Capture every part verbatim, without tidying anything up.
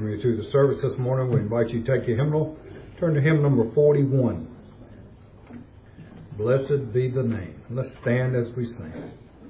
welcome you to the service this morning. We invite you to take your hymnal. Turn to hymn number forty-one. Blessed be the name. Let's stand as we sing.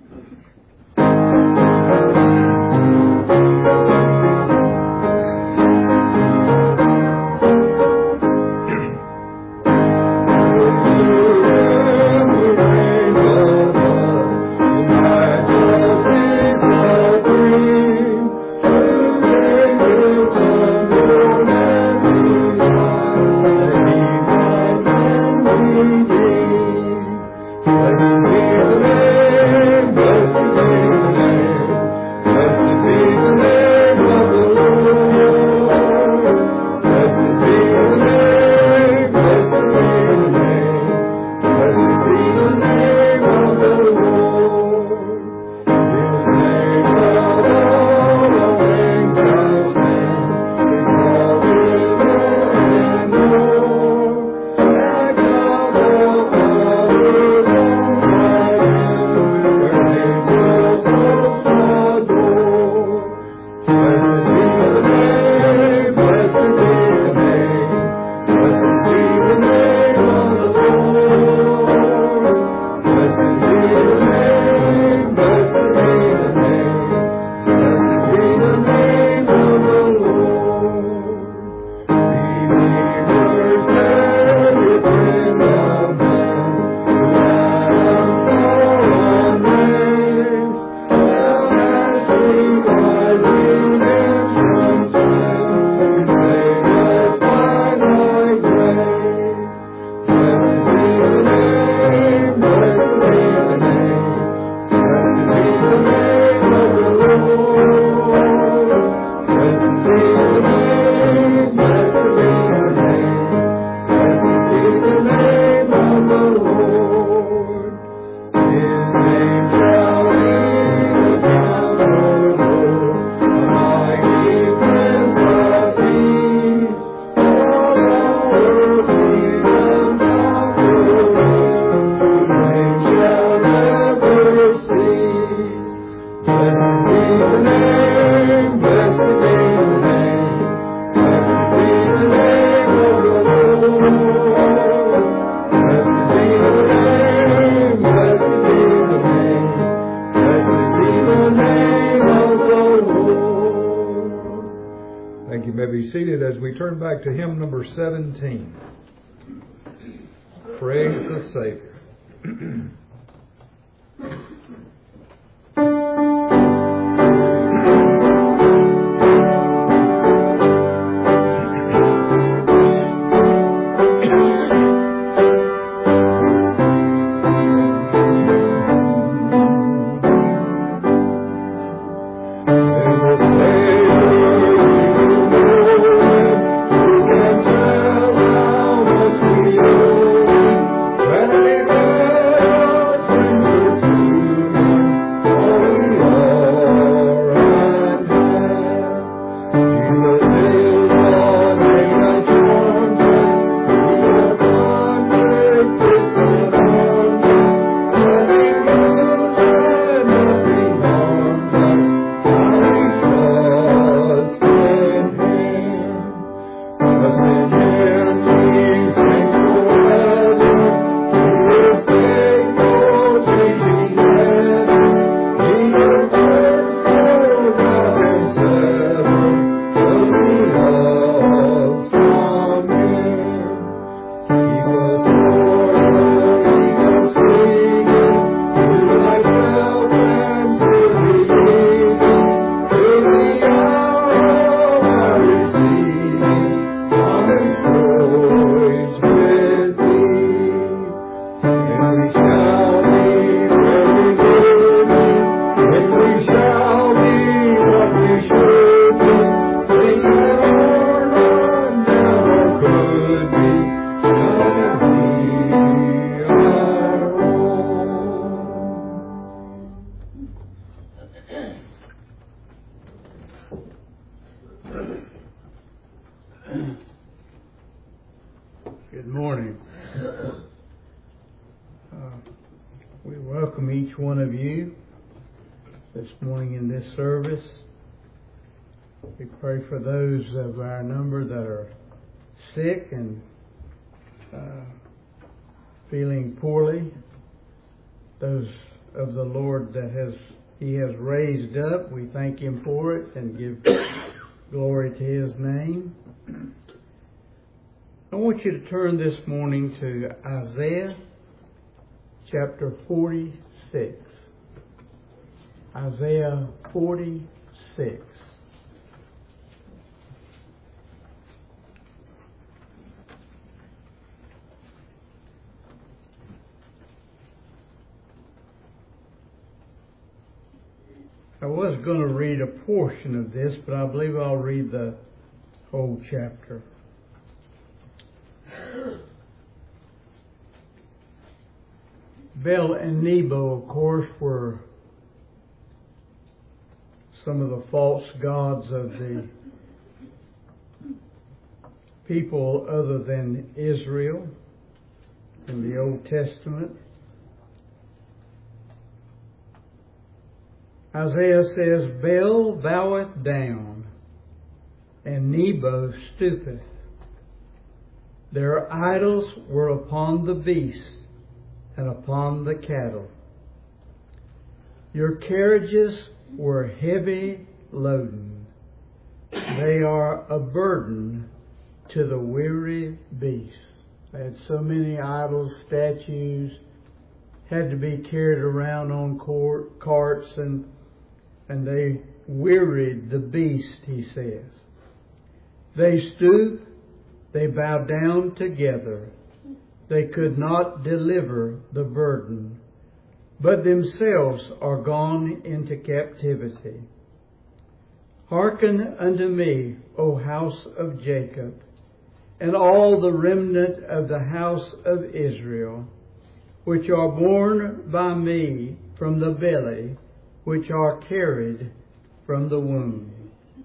To hymn number seventeen. Praise the Savior. Good morning. Uh, we welcome each one of you this morning in this service. We pray for those of our number that are sick and uh, feeling poorly. Those of the Lord that has He has raised up, we thank Him for it and give glory to His name. I want you to turn this morning to Isaiah chapter forty-six. Isaiah forty-six. I was going to read a portion of this, but I believe I'll read the whole chapter. Bel and Nebo, of course, were some of the false gods of the people other than Israel in the Old Testament. Isaiah says, Bel boweth down, and Nebo stoopeth. Their idols were upon the beast and upon the cattle. Your carriages were heavy loaden. They are a burden to the weary beast. They had so many idols, statues, had to be carried around on court, carts, and and they wearied the beast, he says. They stoop, they bow down together. They could not deliver the burden, but themselves are gone into captivity. Hearken unto me, O house of Jacob, and all the remnant of the house of Israel, which are born by me from the belly, which are carried from the womb.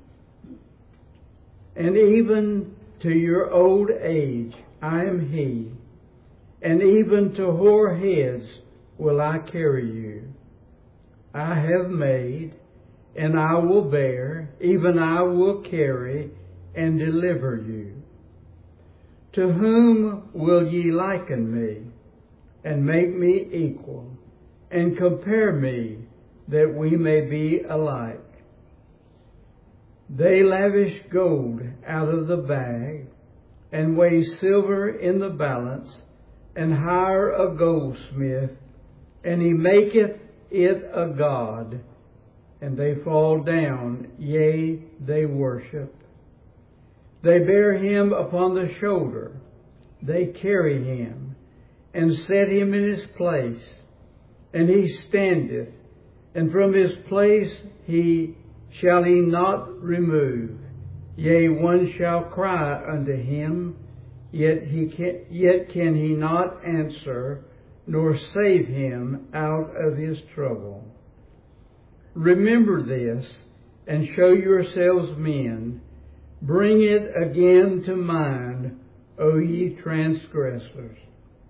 And even to your old age I am He, and even to hoar heads will I carry you. I have made, and I will bear, even I will carry and deliver you. To whom will ye liken me, and make me equal, and compare me, that we may be alike? They lavish gold out of the bag, and weigh silver in the balance, and hire a goldsmith, and he maketh it a god, and they fall down, yea, they worship. They bear him upon the shoulder, they carry him, and set him in his place, and he standeth, and from his place he shall he not remove. Yea, one shall cry unto him, yet he can, yet can he not answer, nor save him out of his trouble. Remember this, and show yourselves men. Bring it again to mind, O ye transgressors.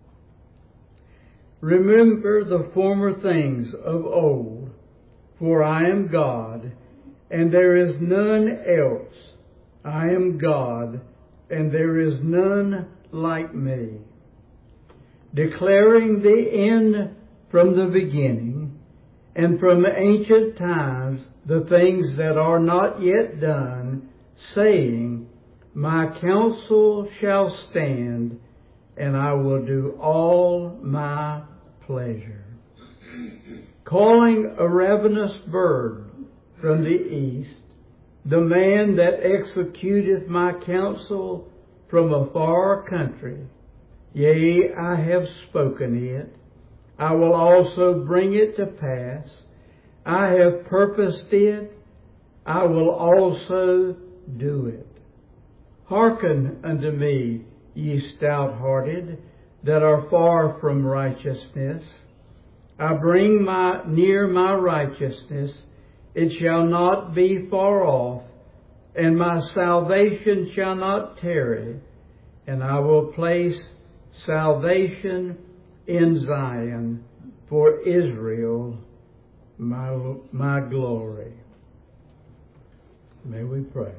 Remember the former things of old, for I am God, and there is none else. I am God, and there is none like me. Declaring the end from the beginning, and from ancient times the things that are not yet done, saying, My counsel shall stand, and I will do all my pleasure. Calling a ravenous bird from the east, the man that executeth my counsel from a far country. Yea, I have spoken it. I will also bring it to pass. I have purposed it. I will also do it. Hearken unto me, ye stout-hearted, that are far from righteousness. I bring my near my righteousness, it shall not be far off, and my salvation shall not tarry, and I will place salvation in Zion for Israel, my, my glory. May we pray.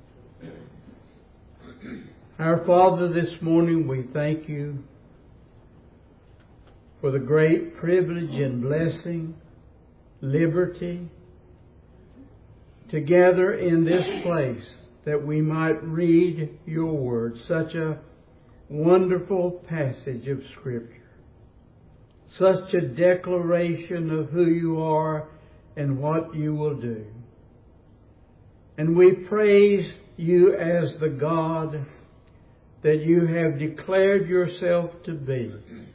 Our Father, this morning we thank you for the great privilege and blessing, liberty, to gather in this place that we might read your word, such a wonderful passage of Scripture, such a declaration of who you are and what you will do. And we praise you as the God that you have declared yourself to be.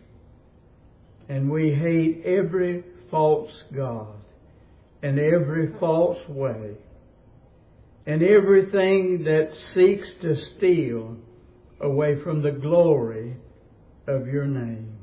And we hate every false god and every false way and everything that seeks to steal away from the glory of your name.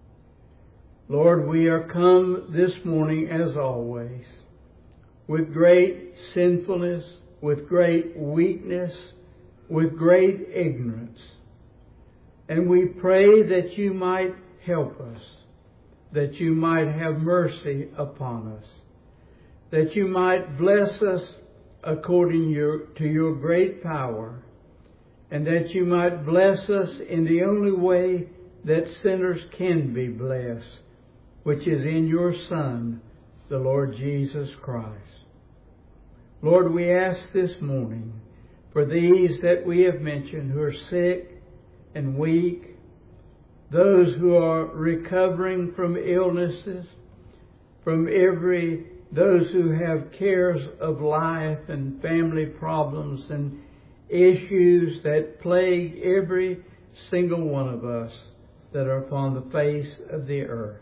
Lord, we are come this morning as always with great sinfulness, with great weakness, with great ignorance. And we pray that you might help us, that you might have mercy upon us, that you might bless us according your, to your great power, and that you might bless us in the only way that sinners can be blessed, which is in your Son, the Lord Jesus Christ. Lord, we ask this morning for these that we have mentioned who are sick and weak, those who are recovering from illnesses, from every, those who have cares of life and family problems and issues that plague every single one of us that are upon the face of the earth.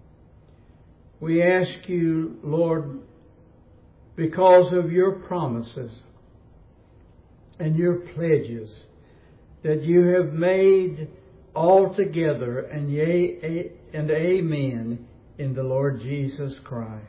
We ask you, Lord, because of your promises and your pledges that you have made altogether and yea and amen in the Lord Jesus Christ.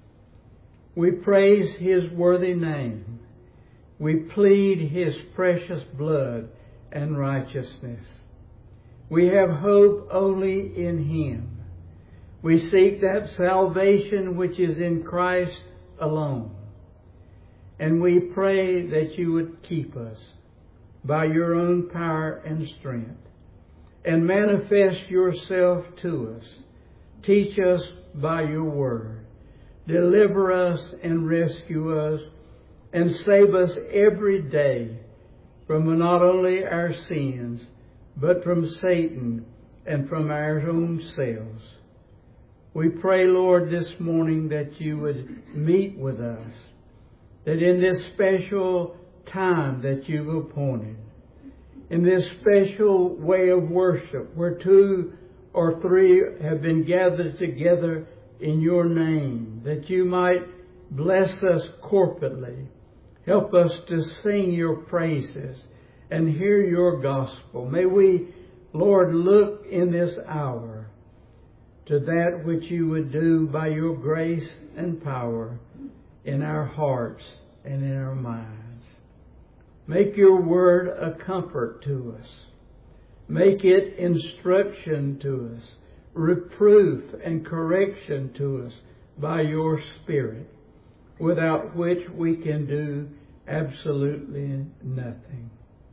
We praise his worthy name. We plead his precious blood and righteousness. We have hope only in him. We seek that salvation which is in Christ alone. And we pray that you would keep us by your own power and strength and manifest yourself to us. Teach us by your word. Deliver us and rescue us and save us every day from not only our sins, but from Satan and from our own selves. We pray, Lord, this morning that you would meet with us, that in this special time that you've appointed, in this special way of worship, where two or three have been gathered together in your name, that you might bless us corporately. Help us to sing your praises and hear your gospel. May we, Lord, look in this hour to that which you would do by your grace and power in our hearts and in our minds. Make your word a comfort to us. Make it instruction to us, reproof and correction to us by your Spirit, without which we can do absolutely nothing.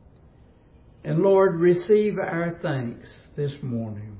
And Lord, receive our thanks this morning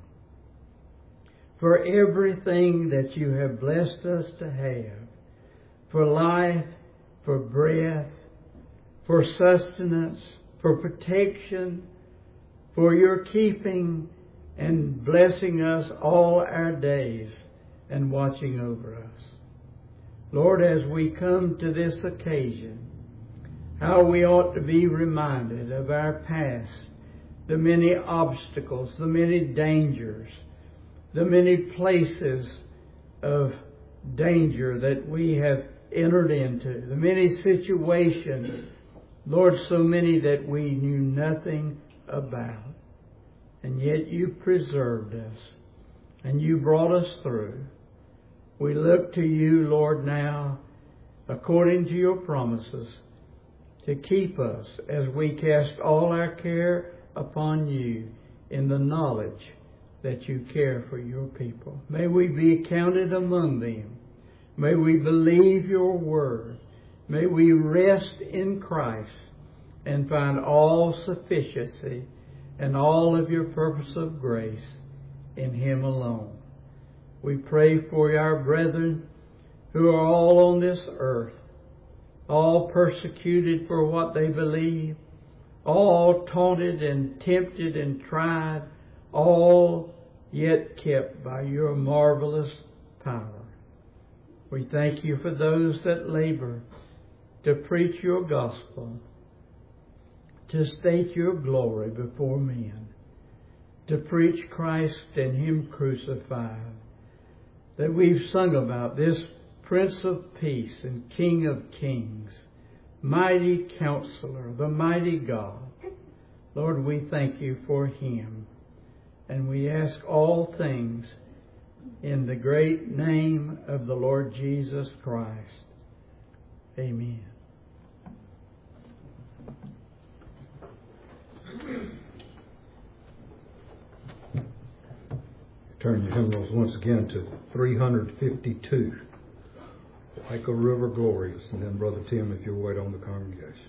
for everything that you have blessed us to have, for life, for breath, for sustenance, for protection, for your keeping and blessing us all our days and watching over us. Lord, as we come to this occasion, how we ought to be reminded of our past, the many obstacles, the many dangers, the many places of danger that we have entered into, the many situations, Lord, so many that we knew nothing about. And yet you preserved us and you brought us through. We look to you, Lord, now, according to your promises, to keep us as we cast all our care upon you in the knowledge that you care for your people. May we be counted among them. May we believe your word. May we rest in Christ and find all sufficiency and all of your purpose of grace in Him alone. We pray for our brethren who are all on this earth, all persecuted for what they believe, all taunted and tempted and tried, all yet kept by your marvelous power. We thank you for those that labor to preach your gospel, to state your glory before men, to preach Christ and Him crucified, that we've sung about this Prince of Peace and King of Kings, mighty Counselor, the mighty God. Lord, we thank you for Him, and we ask all things in the great name of the Lord Jesus Christ. Amen. Turn your hymnals once again to three fifty-two. Like a River Glorious. And then Brother Tim, if you'll wait on the congregation.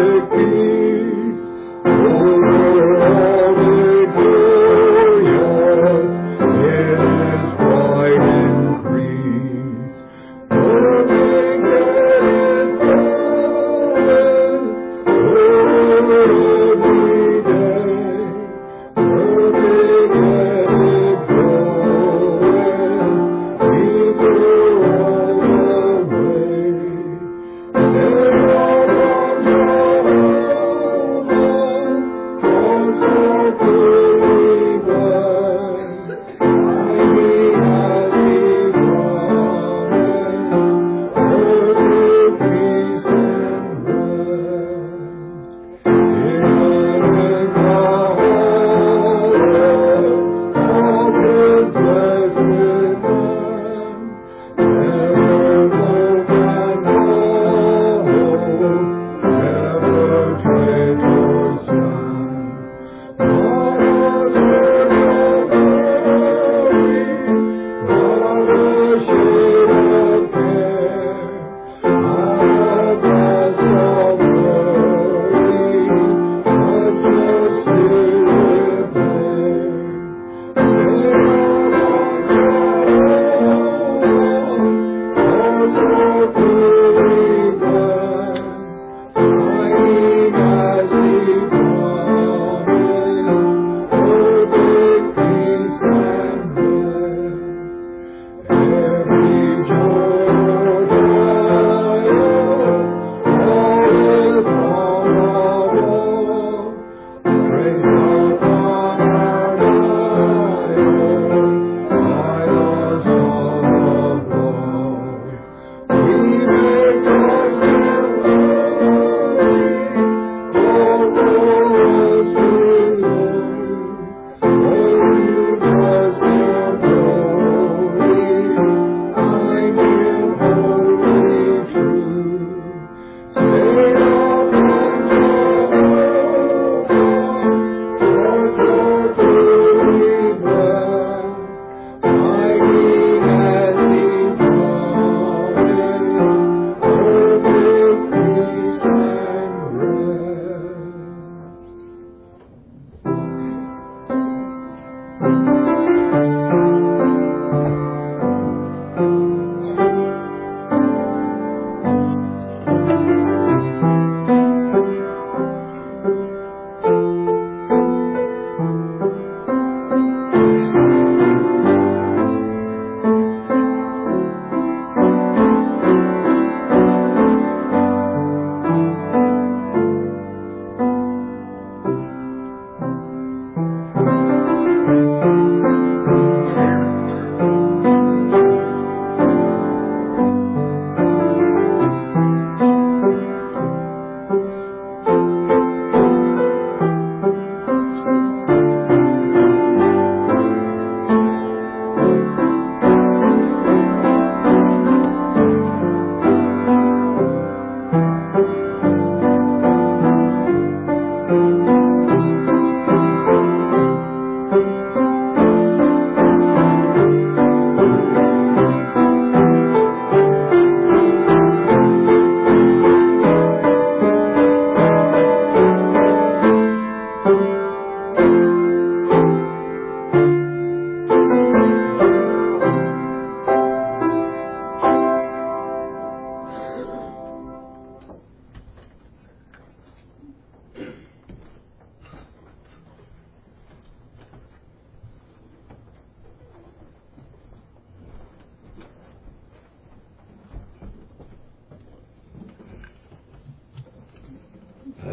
Your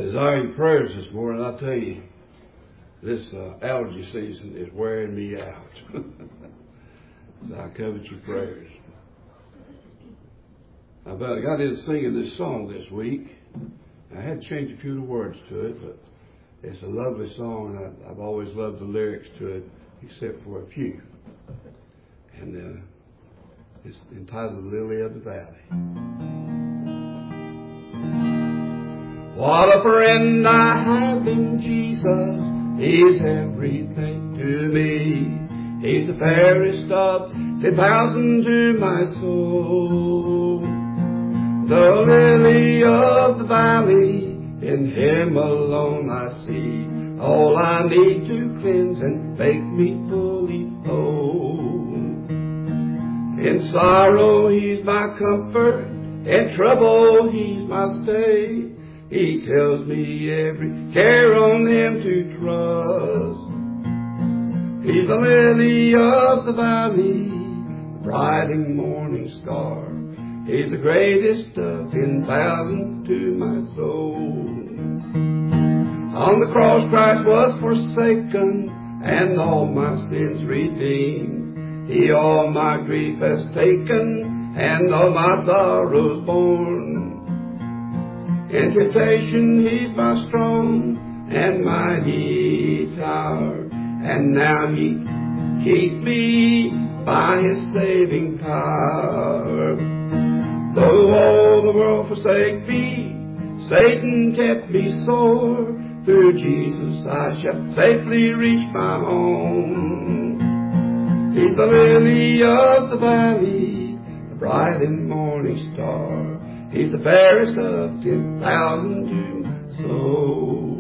desire your prayers this morning. I tell you, this uh, allergy season is wearing me out. So I covet your prayers. I got into singing this song this week. I had to change a few of the words to it, but it's a lovely song, and I, I've always loved the lyrics to it, except for a few. And uh, it's entitled "Lily of the Valley." What a friend I have in Jesus. He's everything to me. He's the fairest of ten thousand to my soul. The lily of the valley, in Him alone I see all I need to cleanse and make me fully whole. In sorrow He's my comfort, in trouble He's my stay. He tells me every care on Him to trust. He's the lily of the valley, the bright and morning star. He's the greatest of ten thousand to my soul. On the cross Christ was forsaken, and all my sins redeemed. He all my grief has taken, and all my sorrows borne. In temptation He's my strong and mighty tower, and now He keeps me by His saving power. Though all the world forsake me, Satan tempt me sore, through Jesus I shall safely reach my home. He's the lily of the valley, the bright and morning star. He's the fairest of ten thousand to my soul.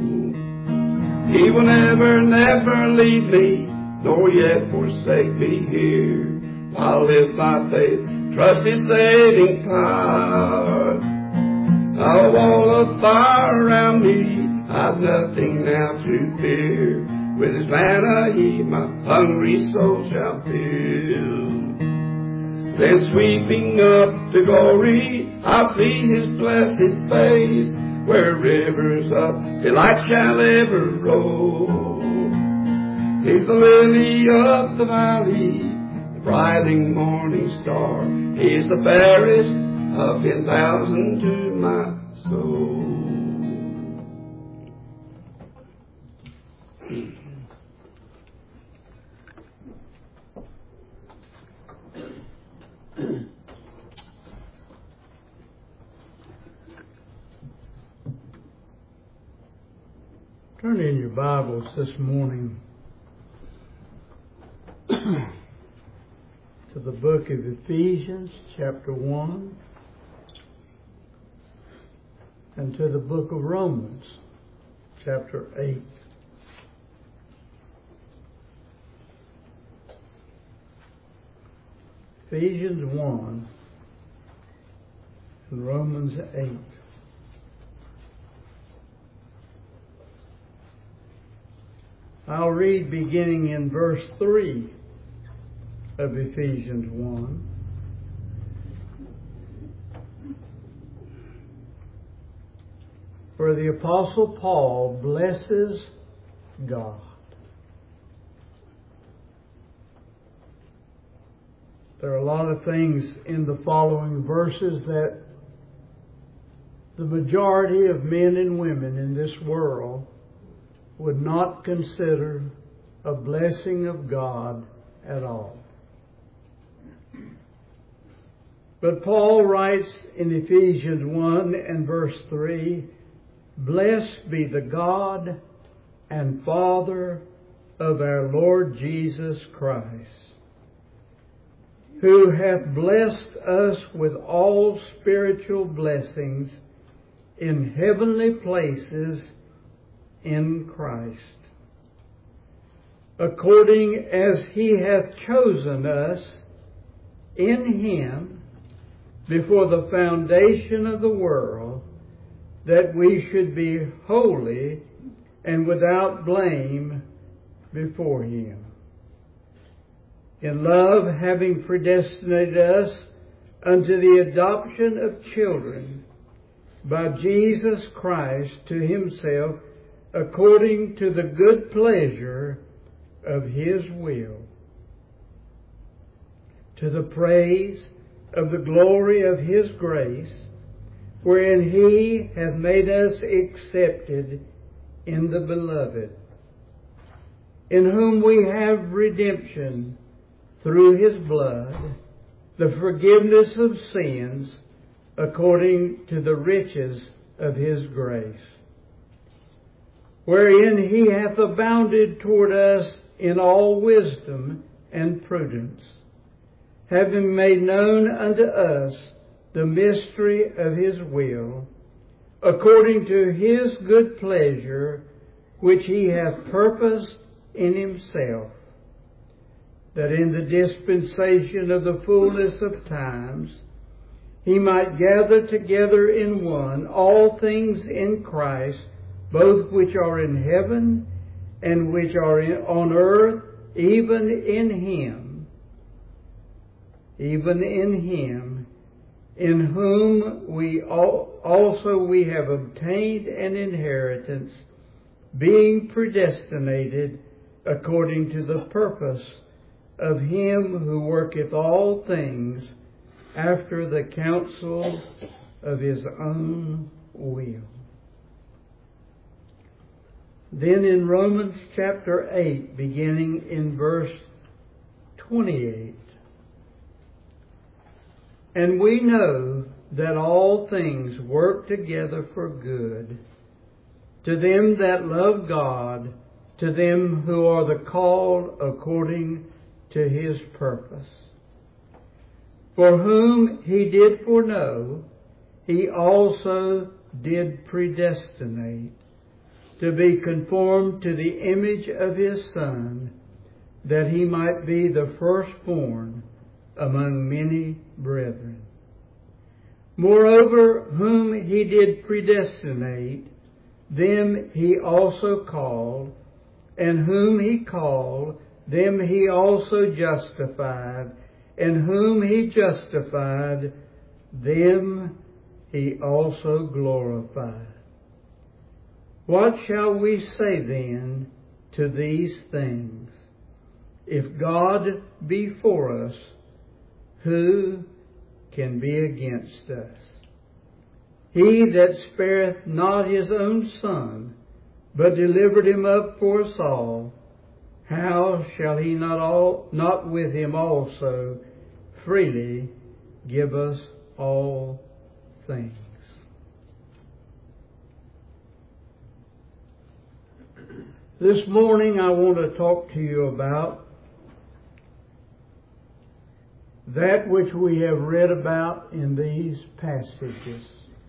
He will never, never leave me, nor yet forsake me here. I'll live by faith, trust His saving power. A wall of fire around me, I've nothing now to fear. With His manna He my hungry soul shall fill. Then sweeping up to glory, I'll see His blessed face, where rivers of delight shall ever roll. He's the lily of the valley, the brightening morning star. He's the fairest of ten thousand to my soul. Turn in your Bibles this morning to the book of Ephesians, chapter one, and to the book of Romans, chapter eight. Ephesians one and Romans eight. I'll read beginning in verse three of Ephesians one. Where the Apostle Paul blesses God. There are a lot of things in the following verses that the majority of men and women in this world would not consider a blessing of God at all. But Paul writes in Ephesians one and verse three, "Blessed be the God and Father of our Lord Jesus Christ, who hath blessed us with all spiritual blessings in heavenly places in Christ, according as He hath chosen us in Him before the foundation of the world, that we should be holy and without blame before Him. In love, having predestinated us unto the adoption of children by Jesus Christ to himself according to the good pleasure of his will, to the praise of the glory of his grace, wherein he hath made us accepted in the Beloved, in whom we have redemption through his blood, the forgiveness of sins, according to the riches of his grace, wherein he hath abounded toward us in all wisdom and prudence, having made known unto us the mystery of his will, according to his good pleasure, which he hath purposed in himself, that in the dispensation of the fullness of times he might gather together in one all things in Christ, both which are in heaven and which are in, on earth, even in him, even in him, in whom we all, also we have obtained an inheritance, being predestinated according to the purpose of him who worketh all things after the counsel of his own will. Then in Romans chapter eight, beginning in verse twenty-eight, and we know that all things work together for good to them that love God, to them who are the called according to his purpose. For whom he did foreknow, he also did predestinate to be conformed to the image of his Son, that he might be the firstborn among many brethren. Moreover, whom he did predestinate, them he also called, and whom he called, them he also justified, and whom he justified, them he also glorified. What shall we say then to these things? If God be for us, who can be against us? He that spareth not his own Son, but delivered him up for us all, how shall he not all not with him also freely give us all things? This morning I want to talk to you about that which we have read about in these passages.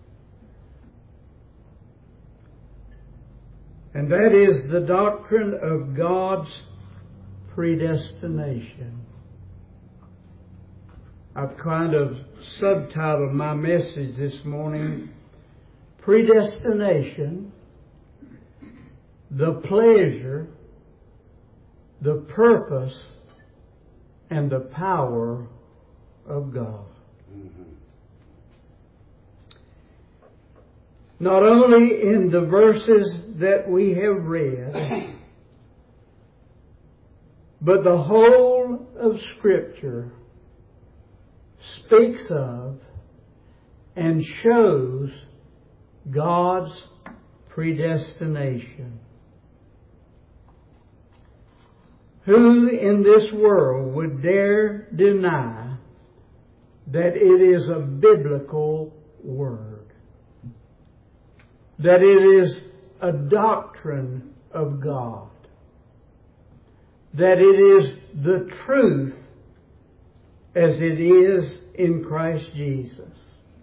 And that is the doctrine of God's predestination. I've kind of subtitled my message this morning, Predestination, the Pleasure, the Purpose, and the Power of God. Mm-hmm. Not only in the verses that we have read, but the whole of Scripture speaks of and shows God's predestination. Who in this world would dare deny that it is a biblical word? That it is a doctrine of God? That it is the truth as it is in Christ Jesus?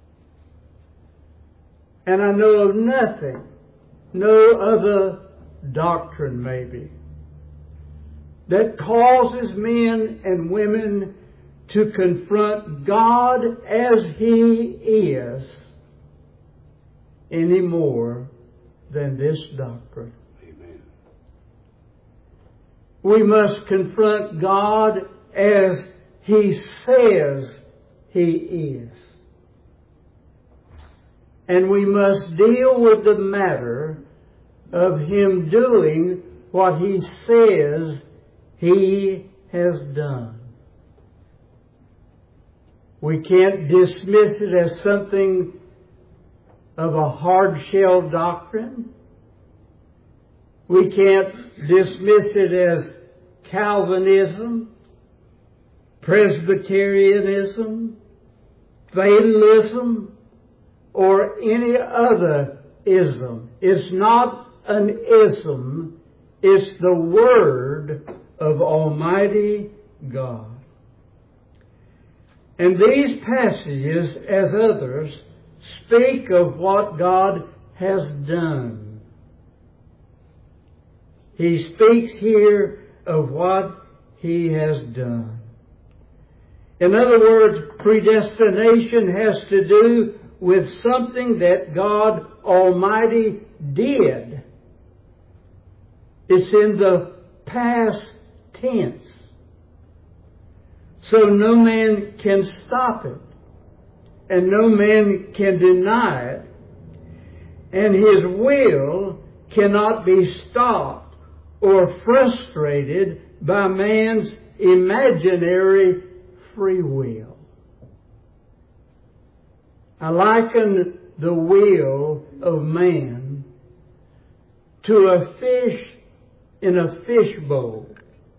And I know of nothing, no other doctrine maybe, that causes men and women to confront God as He is any more than this doctrine. Amen. We must confront God as He says He is. And we must deal with the matter of Him doing what He says He has done. We can't dismiss it as something of a hard-shell doctrine. We can't dismiss it as Calvinism, Presbyterianism, fatalism, or any other ism. It's not an ism. It's the Word of Almighty God. And these passages, as others, speak of what God has done. He speaks here of what He has done. In other words, predestination has to do with something that God Almighty did. It's in the past tense. So no man can stop it. And no man can deny it. And His will cannot be stopped or frustrated by man's imaginary free will. I liken the will of man to a fish in a fish bowl.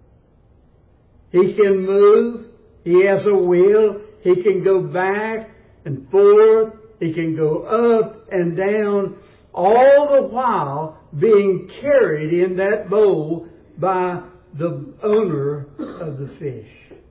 He can move. He has a will. He can go back and forth. He can go up and down, all the while being carried in that bowl by the owner of the fish.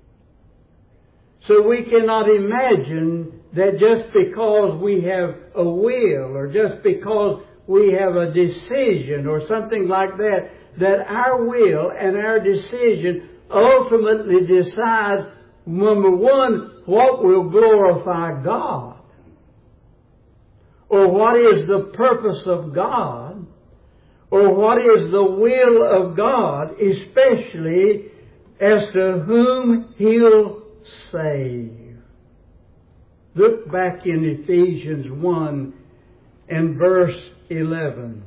So we cannot imagine that just because we have a will or just because we have a decision or something like that, that our will and our decision ultimately decides, number one, what will glorify God, or what is the purpose of God, or what is the will of God, especially as to whom He'll save. Look back in Ephesians one and verse eleven.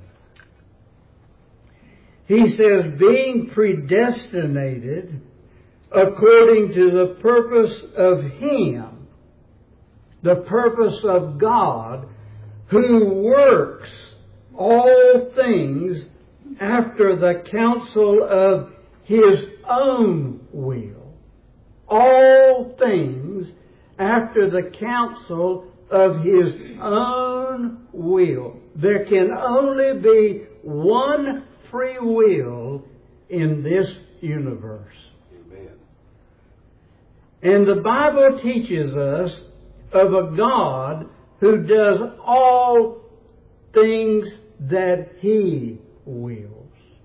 He says, being predestinated according to the purpose of Him, the purpose of God, who works all things after the counsel of His own will. All things after the counsel of His own will. There can only be one free will in this universe. Amen. And the Bible teaches us of a God who does all things that He wills.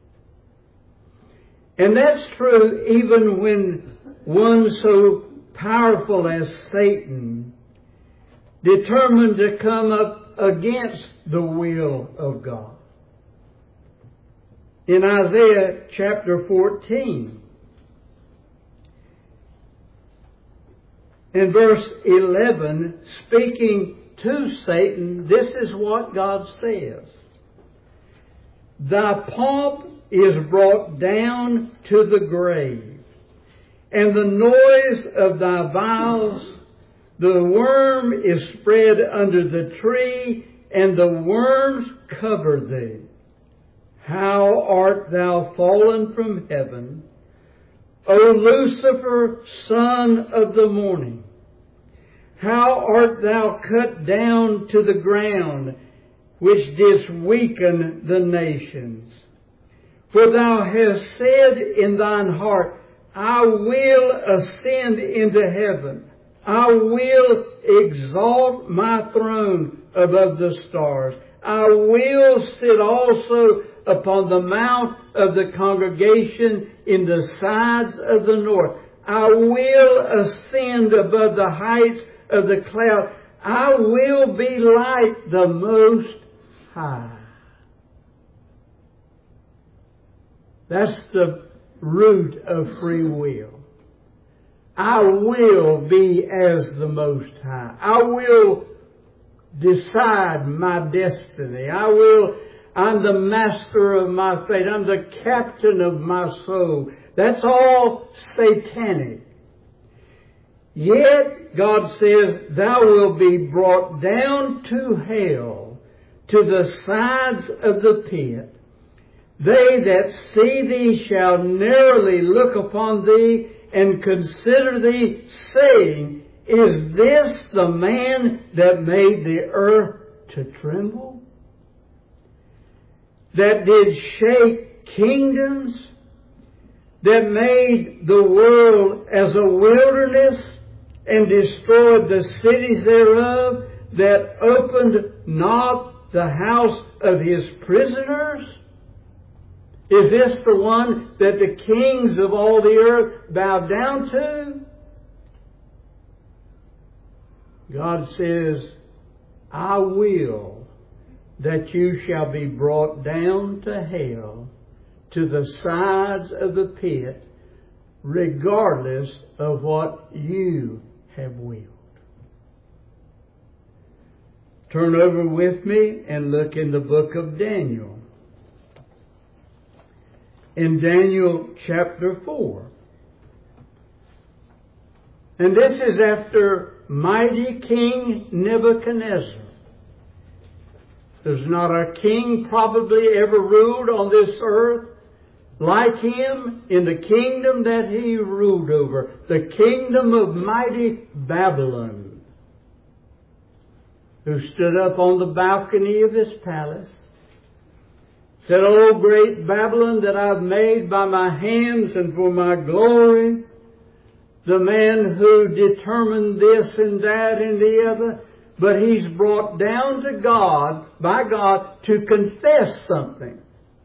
And that's true even when one so powerful as Satan determined to come up against the will of God. In Isaiah chapter fourteen, in verse eleven, speaking to Satan, this is what God says. Thy pomp is brought down to the grave, and the noise of thy vials, the worm is spread under the tree, and the worms cover thee. How art thou fallen from heaven, O Lucifer, son of the morning? How art thou cut down to the ground, which didst weaken the nations? For thou hast said in thine heart, I will ascend into heaven. I will exalt my throne above the stars. I will sit also upon the mount of the congregation in the sides of the north. I will ascend above the heights of the cloud. I will be like the Most High. That's the root of free will. I will be as the Most High. I will decide my destiny. I will, I'm the master of my fate. I'm the captain of my soul. That's all satanic. Yet, God says, thou wilt be brought down to hell, to the sides of the pit. They that see thee shall narrowly look upon thee and consider thee, saying, is this the man that made the earth to tremble? That did shake kingdoms? That made the world as a wilderness and destroyed the cities thereof? That opened not the house of his prisoners? Is this the one that the kings of all the earth bow down to? God says, I will that you shall be brought down to hell, to the sides of the pit, regardless of what you have willed. Turn over with me and look in the book of Daniel. In Daniel chapter four. And this is after mighty King Nebuchadnezzar. There's not a king probably ever ruled on this earth like him in the kingdom that he ruled over. The kingdom of mighty Babylon, who stood up on the balcony of his palace, said, O great Babylon that I've made by my hands and for my glory, the man who determined this and that and the other, but he's brought down to God, by God, to confess something.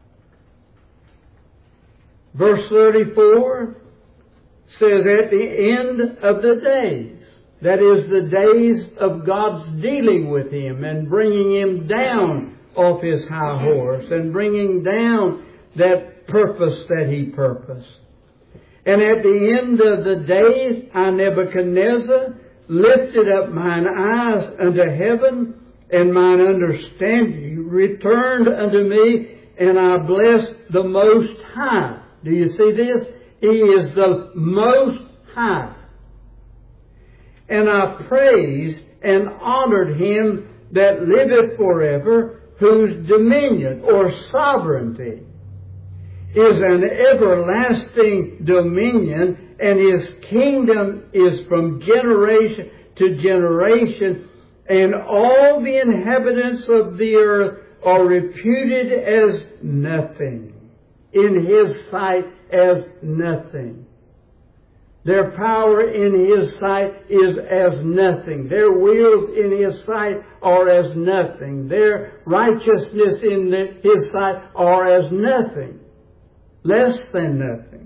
Verse thirty-four says, at the end of the days, that is the days of God's dealing with him and bringing him down off his high horse and bringing down that purpose that he purposed. And at the end of the days, I, Nebuchadnezzar, lifted up mine eyes unto heaven, and mine understanding returned unto me, and I blessed the Most High. Do you see this? He is the Most High. And I praised and honored him that liveth forever, whose dominion or sovereignty is an everlasting dominion, and his kingdom is from generation to generation, and all the inhabitants of the earth are reputed as nothing, in his sight as nothing. Their power in his sight is as nothing. Their wills in his sight are as nothing. Their righteousness in his sight are as nothing. Less than nothing.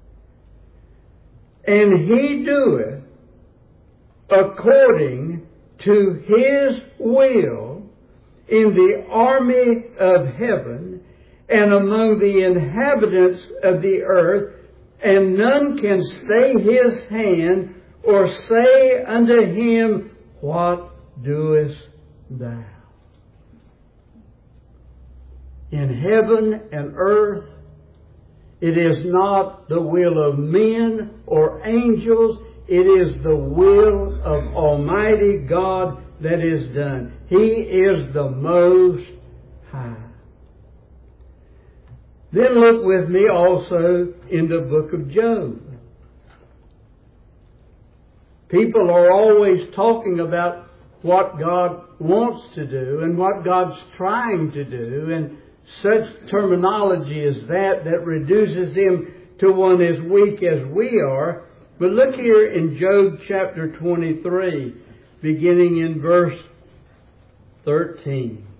And he doeth according to his will in the army of heaven and among the inhabitants of the earth, and none can stay his hand or say unto him, what doest thou? In heaven and earth, it is not the will of men or angels. It is the will of Almighty God that is done. He is the Most High. Then look with me also in the book of Job. People are always talking about what God wants to do and what God's trying to do, and such terminology as that that reduces him to one as weak as we are. But look here in Job chapter twenty-three, beginning in verse thirteen.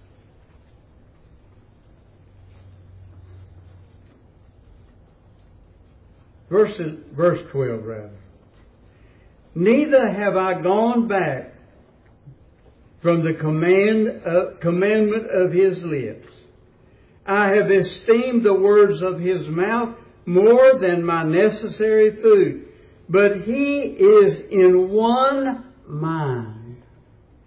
Verse, verse twelve, rather. Neither have I gone back from the command uh, commandment of his lips. I have esteemed the words of his mouth more than my necessary food. But he is in one mind.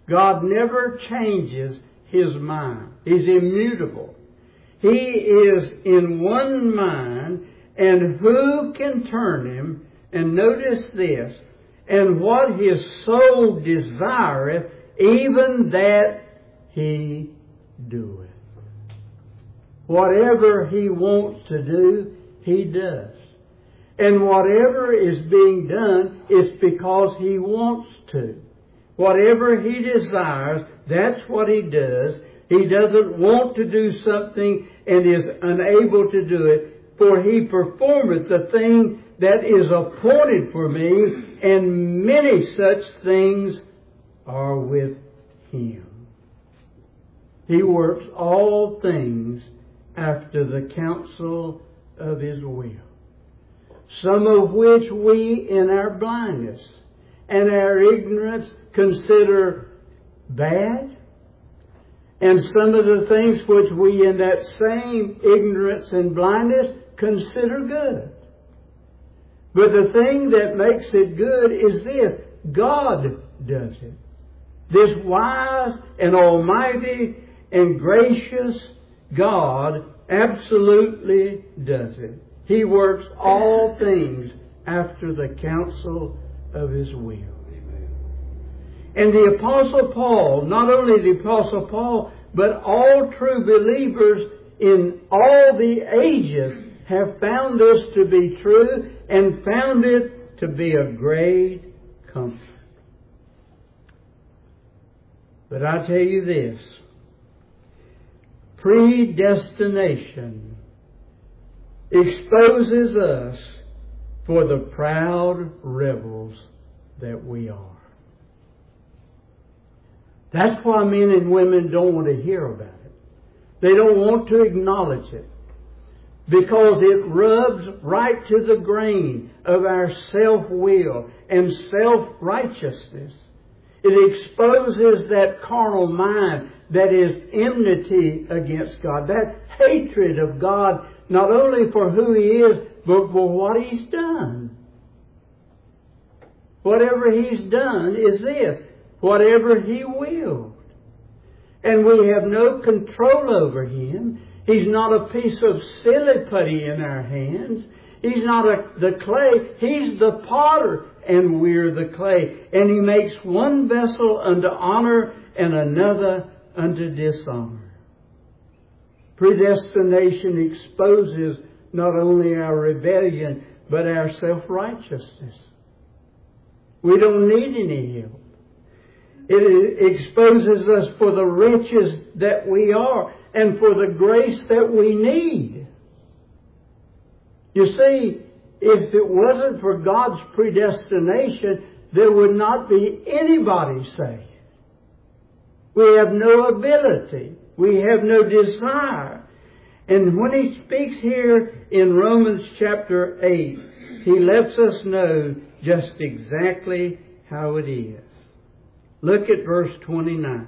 God never changes His mind. He's immutable. He is in one mind, and who can turn Him? And notice this, and what His soul desireth, even that He doeth. Whatever He wants to do, He does. And whatever is being done is because He wants to. Whatever He desires, that's what He does. He doesn't want to do something and is unable to do it, for He performeth the thing that is appointed for me, and many such things are with Him. He works all things after the counsel of His will, some of which we in our blindness and our ignorance consider bad, and some of the things which we in that same ignorance and blindness consider good. But the thing that makes it good is this: God does it. This wise and almighty and gracious God absolutely does it. He works all things after the counsel of His will. And the Apostle Paul, not only the Apostle Paul, but all true believers in all the ages have found this to be true and found it to be a great comfort. But I tell you this, predestination exposes us for the proud rebels that we are. That's why men and women don't want to hear about it. They don't want to acknowledge it, because it rubs right to the grain of our self-will and self-righteousness. It exposes that carnal mind that is enmity against God, that hatred of God, not only for who He is, but for what He's done. Whatever He's done is this: whatever He willed. And we have no control over Him. He's not a piece of silly putty in our hands. He's not a, the clay. He's the potter, and we're the clay. And He makes one vessel unto honor and another unto dishonor. Predestination exposes not only our rebellion, but our self-righteousness. We don't need any help. It exposes us for the riches that we are and for the grace that we need. You see, if it wasn't for God's predestination, there would not be anybody saved. We have no ability. We have no desire. And when He speaks here in Romans chapter eight, He lets us know just exactly how it is. Look at verse twenty-nine.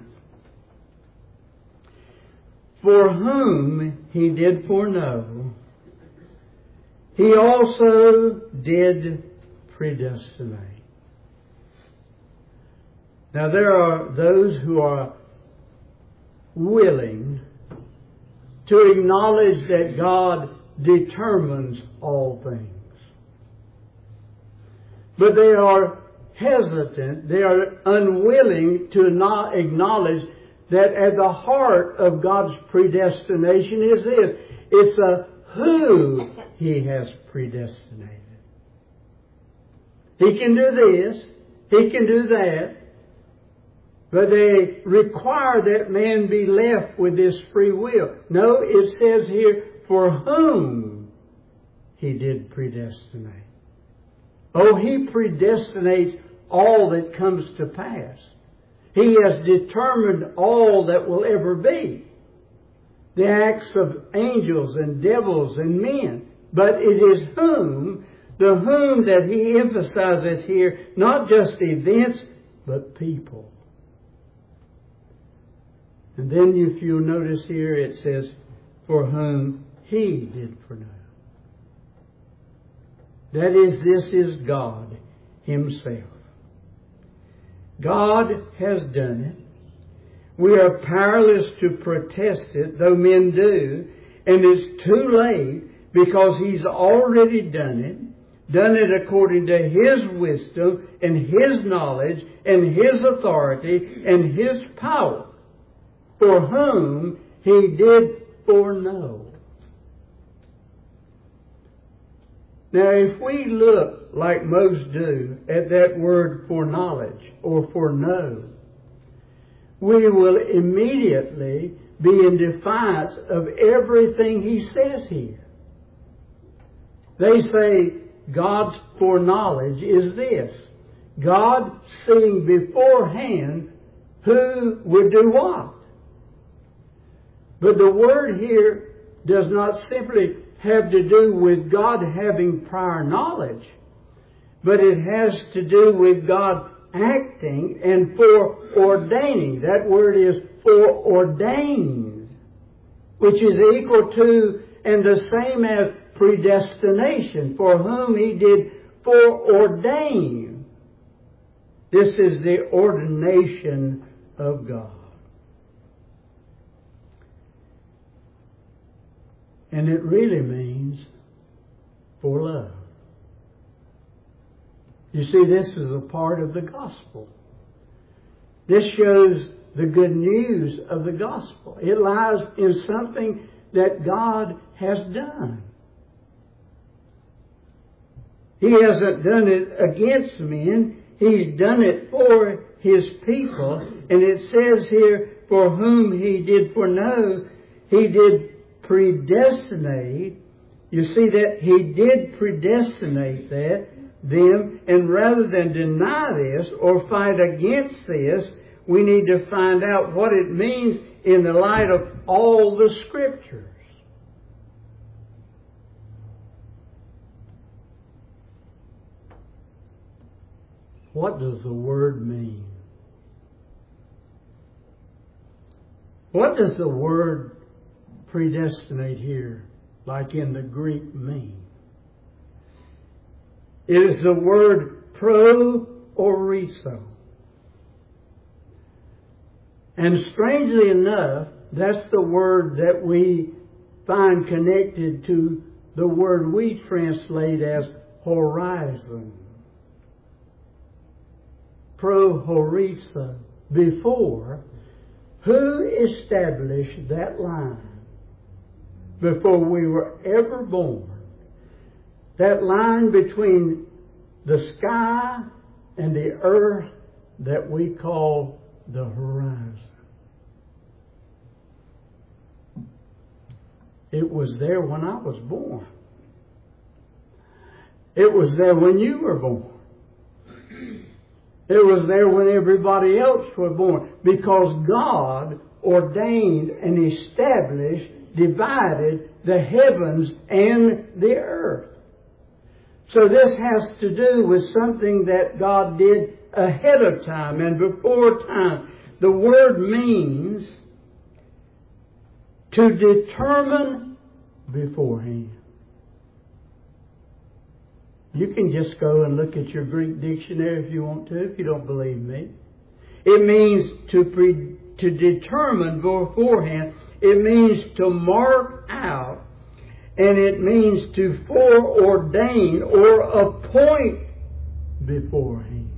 For whom He did foreknow, He also did predestinate. Now there are those who are willing to acknowledge that God determines all things. But they are hesitant, they are unwilling to not acknowledge that at the heart of God's predestination is this: it's a who He has predestinated. He can do this, He can do that, but they require that man be left with this free will. No, it says here, for whom He did predestinate. Oh, He predestinates all that comes to pass. He has determined all that will ever be. The acts of angels and devils and men. But it is whom, the whom that He emphasizes here, not just events, but people. And then if you'll notice here, it says, for whom He did foreknow. That is, this is God Himself. God has done it. We are powerless to protest it, though men do, and it's too late because He's already done it, done it according to His wisdom and His knowledge and His authority and His power, for whom He did foreknow. Now, if we look, like most do, at that word foreknowledge or foreknow, we will immediately be in defiance of everything He says here. They say God's foreknowledge is this: God seeing beforehand who would do what. But the word here does not simply have to do with God having prior knowledge, but it has to do with God acting and foreordaining. That word is foreordained, which is equal to and the same as predestination, for whom He did foreordain. This is the ordination of God. And it really means for love. You see, this is a part of the gospel. This shows the good news of the gospel. It lies in something that God has done. He hasn't done it against men. He's done it for His people. And it says here, for whom He did foreknow, He did predestinate. You see that He did predestinate that, them, and rather than deny this or fight against this, we need to find out what it means in the light of all the Scriptures. What does the word mean? What does the word predestinate here, like in the Greek, mean? It is the word pro-orizo. And strangely enough, that's the word that we find connected to the word we translate as horizon. Pro-horizo. Before. Who established that line before we were ever born? That line between the sky and the earth that we call the horizon. It was there when I was born. It was there when you were born. It was there when everybody else was born. Because God ordained and established, divided the heavens and the earth. So this has to do with something that God did ahead of time and before time. The word means to determine beforehand. You can just go and look at your Greek dictionary if you want to, if you don't believe me. It means to pre, to determine beforehand. It means to mark out. And it means to foreordain or appoint beforehand.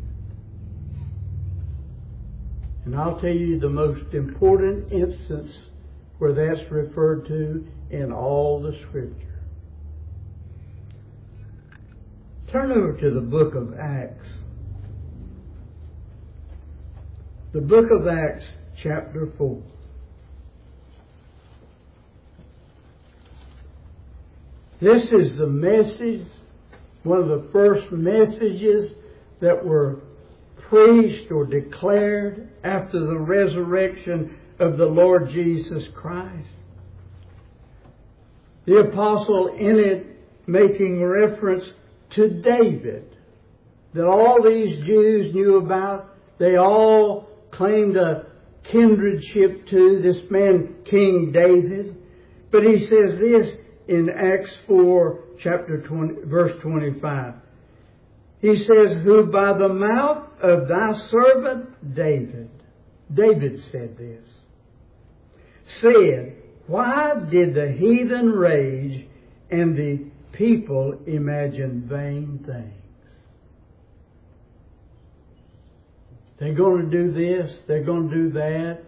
And I'll tell you the most important instance where that's referred to in all the Scripture. Turn over to the book of Acts. The book of Acts, chapter four. This is the message, one of the first messages that were preached or declared after the resurrection of the Lord Jesus Christ. The apostle in it making reference to David, that all these Jews knew about. They all claimed a kindredship to this man, King David. But he says this in Acts four, chapter twenty, verse twenty-five. He says, who by the mouth of thy servant David David said this, said, "Why did the heathen rage and the people imagine vain things?" They're going to do this, they're going to do that.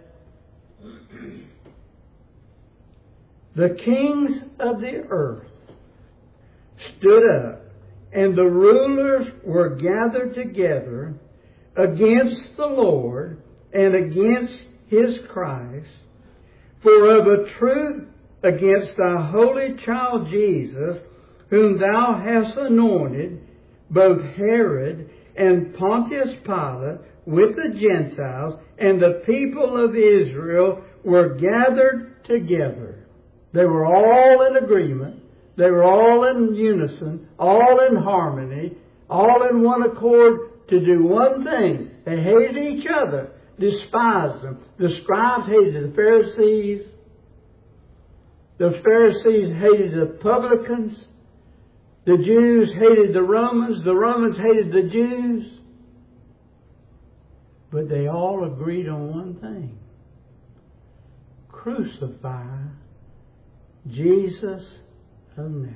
The kings of the earth stood up, and the rulers were gathered together against the Lord and against His Christ, for of a truth against thy holy child Jesus, whom thou hast anointed, both Herod and Pontius Pilate with the Gentiles and the people of Israel were gathered together. They were all in agreement. They were all in unison, all in harmony, all in one accord to do one thing. They hated each other, despised them. The scribes hated the Pharisees. The Pharisees hated the publicans. The Jews hated the Romans. The Romans hated the Jews. But they all agreed on one thing. Crucify Jesus of Nazareth.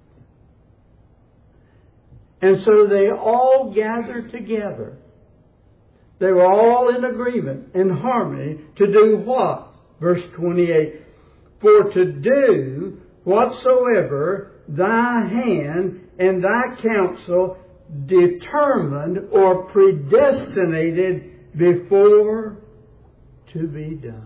And so they all gathered together. They were all in agreement, in harmony, to do what? Verse twenty-eight. For to do whatsoever thy hand and thy counsel determined or predestinated before to be done.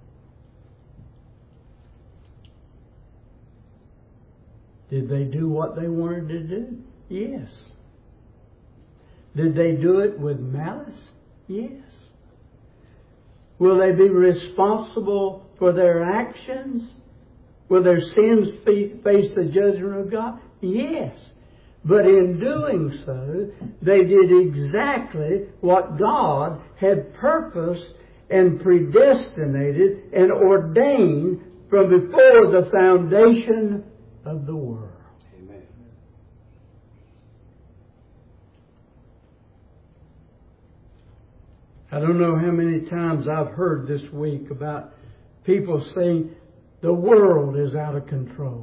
Did they do what they wanted to do? Yes. Did they do it with malice? Yes. Will they be responsible for their actions? Will their sins face the judgment of God? Yes. But in doing so, they did exactly what God had purposed and predestinated and ordained from before the foundation of the world. Amen. I don't know how many times I've heard this week about people saying the world is out of control.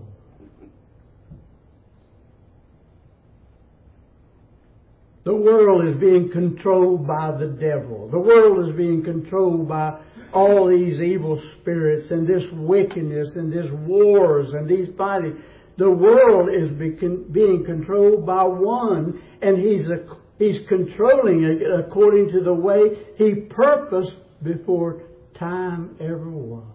The world is being controlled by the devil. The world is being controlled by all these evil spirits and this wickedness and these wars and these fighting. The world is being controlled by one, and he's a, he's controlling it according to the way He purposed before time ever was.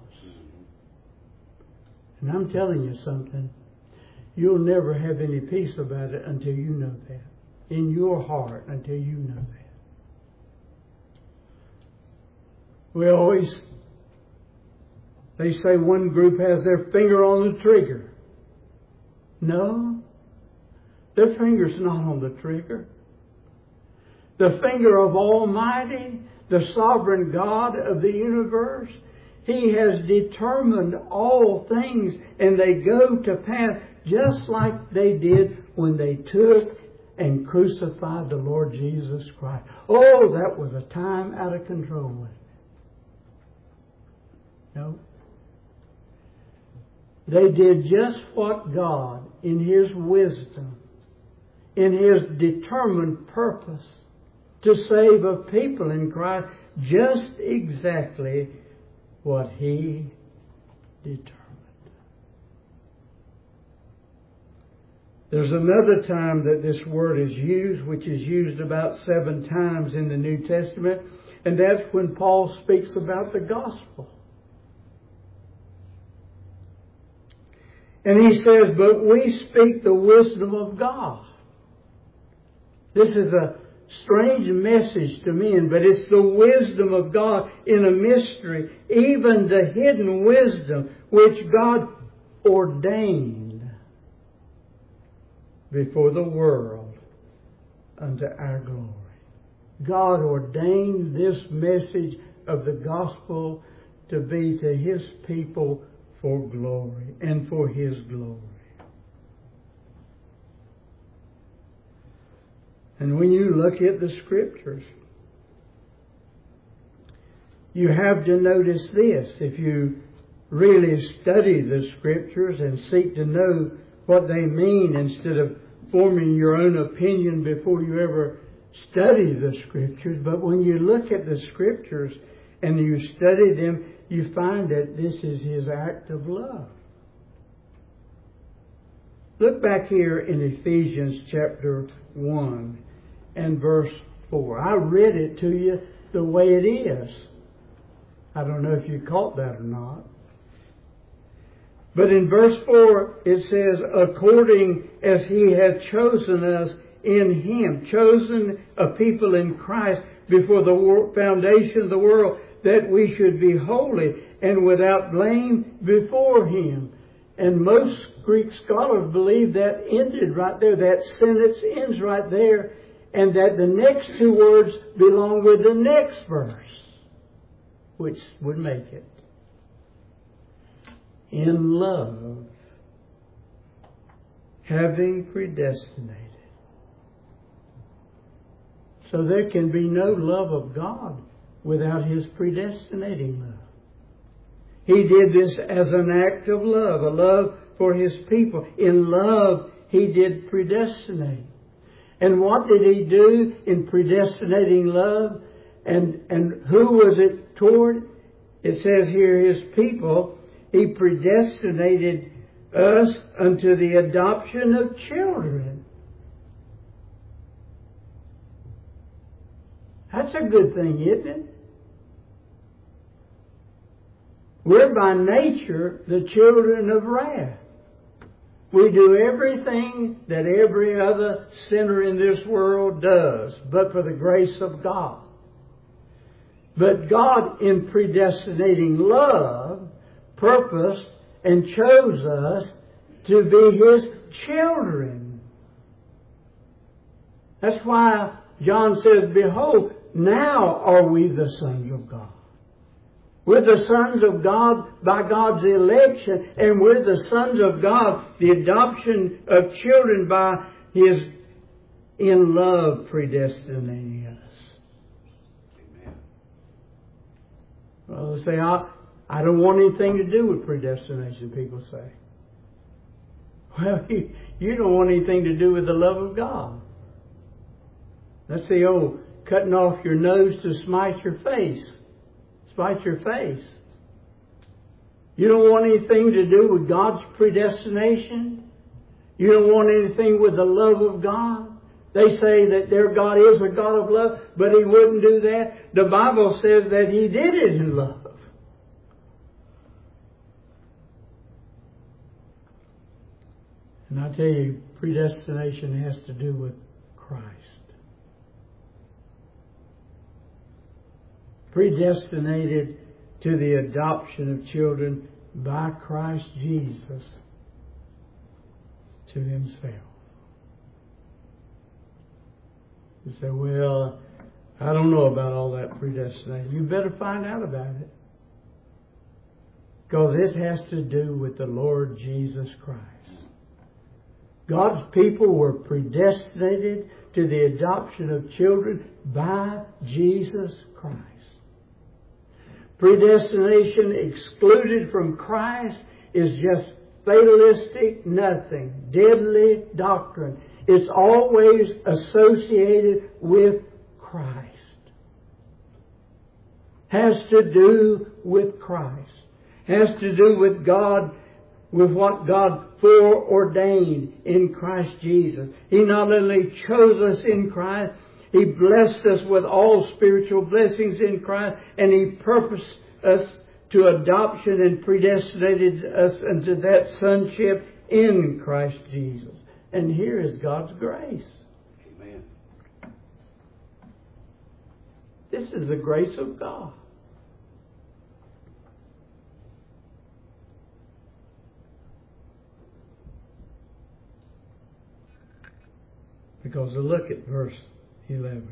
And I'm telling you something. You'll never have any peace about it until you know that. In your heart, until you know that. We always, they say one group has their finger on the trigger. No, their finger's not on the trigger. The finger of Almighty, the sovereign God of the universe, He has determined all things, and they go to pass just like they did when they took and crucified the Lord Jesus Christ. Oh, that was a time out of control. No. They did just what God, in His wisdom, in His determined purpose to save a people in Christ, just exactly what He determined. There's another time that this word is used, which is used about seven times in the New Testament, and that's when Paul speaks about the gospel. And he says, but we speak the wisdom of God. This is a strange message to men, but it's the wisdom of God in a mystery, even the hidden wisdom which God ordained before the world unto our glory. God ordained this message of the gospel to be to His people for glory and for His glory. And when you look at the Scriptures, you have to notice this. If you really study the Scriptures and seek to know what they mean instead of forming your own opinion before you ever study the Scriptures. But when you look at the Scriptures and you study them, you find that this is His act of love. Look back here in Ephesians chapter one and verse four. I read it to you the way it is. I don't know if you caught that or not. But in verse four it says, according as He hath chosen us in Him, chosen a people in Christ before the foundation of the world, that we should be holy and without blame before Him. And most Greek scholars believe that ended right there. That sentence ends right there. And that the next two words belong with the next verse, which would make it. In love, having predestinated. So there can be no love of God without His predestinating love. He did this as an act of love, a love for His people. In love, He did predestinate. And what did He do in predestinating love? And, and who was it toward? It says here, His people. He predestinated us unto the adoption of children. That's a good thing, isn't it? We're by nature the children of wrath. We do everything that every other sinner in this world does, but for the grace of God. But God, in predestinating love, purposed and chose us to be His children. That's why John says, behold, now are we the sons of God. We're the sons of God by God's election, and we're the sons of God, the adoption of children by His in love predestinating us. Amen. Well, they say, I, I don't want anything to do with predestination, people say. Well, you, you don't want anything to do with the love of God. That's the old cutting off your nose to smite your face. Spite your face. You don't want anything to do with God's predestination. You don't want anything with the love of God. They say that their God is a God of love, but He wouldn't do that. The Bible says that He did it in love. And I tell you, predestination has to do with Christ. Predestinated to the adoption of children by Christ Jesus to Himself. You say, well, I don't know about all that predestination. You better find out about it. Because it has to do with the Lord Jesus Christ. God's people were predestinated to the adoption of children by Jesus Christ. Predestination excluded from Christ is just fatalistic nothing, deadly doctrine. It's always associated with Christ. Has to do with Christ. Has to do with God, with what God foreordained in Christ Jesus. He not only chose us in Christ, He blessed us with all spiritual blessings in Christ, and He purposed us to adoption and predestinated us unto that sonship in Christ Jesus. And here is God's grace. Amen. This is the grace of God. Because look at verse eleven.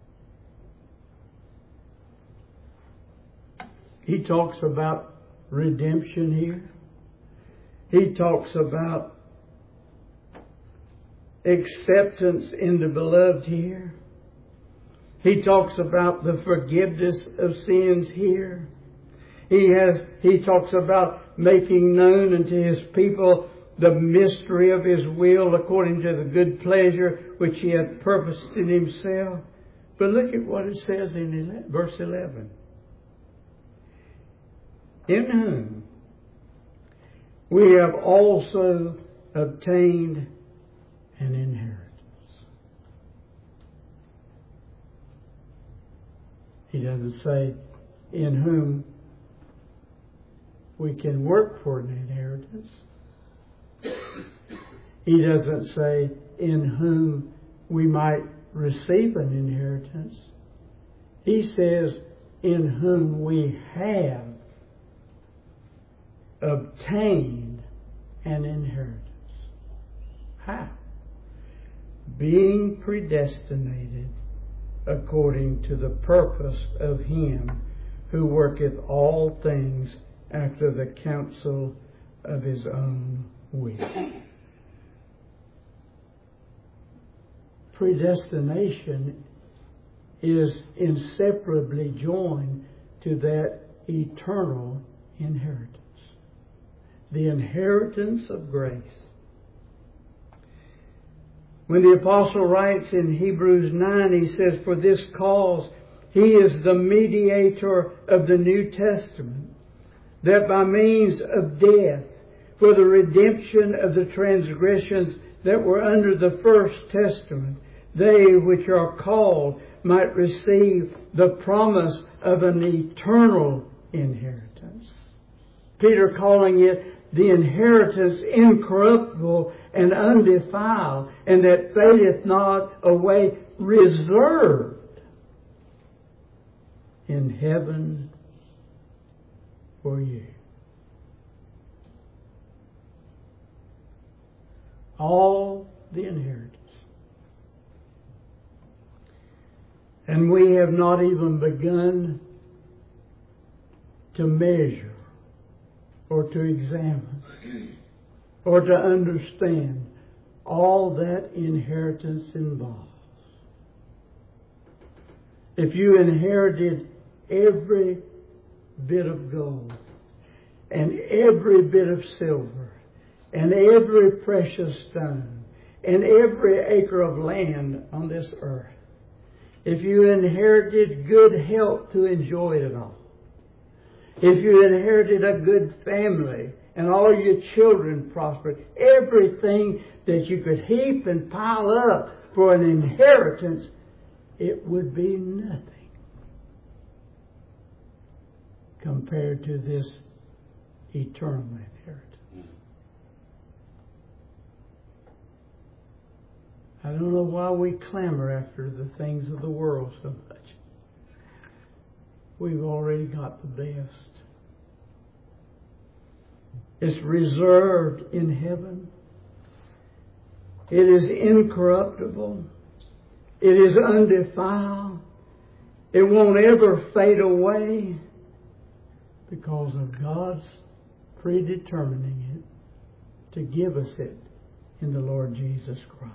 He talks about redemption here. He talks about acceptance in the beloved here. He talks about the forgiveness of sins here. He has, he talks about making known unto His people the mystery of His will according to the good pleasure which He had purposed in Himself. But look at what it says in verse eleven. In whom we have also obtained an inheritance. He doesn't say in whom we can work for an inheritance. He doesn't say in whom we might receive an inheritance. He says in whom we have obtained an inheritance. How? Being predestinated according to the purpose of Him who worketh all things after the counsel of His own will. Predestination is inseparably joined to that eternal inheritance. The inheritance of grace. When the apostle writes in Hebrews nine, he says, for this cause He is the mediator of the New Testament, that by means of death, for the redemption of the transgressions that were under the first testament, they which are called might receive the promise of an eternal inheritance. Peter calling it the inheritance incorruptible and undefiled, and that fadeth not away, reserved in heaven for you. All the inheritance. And we have not even begun to measure or to examine or to understand all that inheritance involves. If you inherited every bit of gold and every bit of silver and every precious stone and every acre of land on this earth, if you inherited good health to enjoy it all, if you inherited a good family and all your children prospered, everything that you could heap and pile up for an inheritance, it would be nothing compared to this eternal inheritance. I don't know why we clamor after the things of the world so much. We've already got the best. It's reserved in heaven. It is incorruptible. It is undefiled. It won't ever fade away because of God's predetermining it to give us it in the Lord Jesus Christ.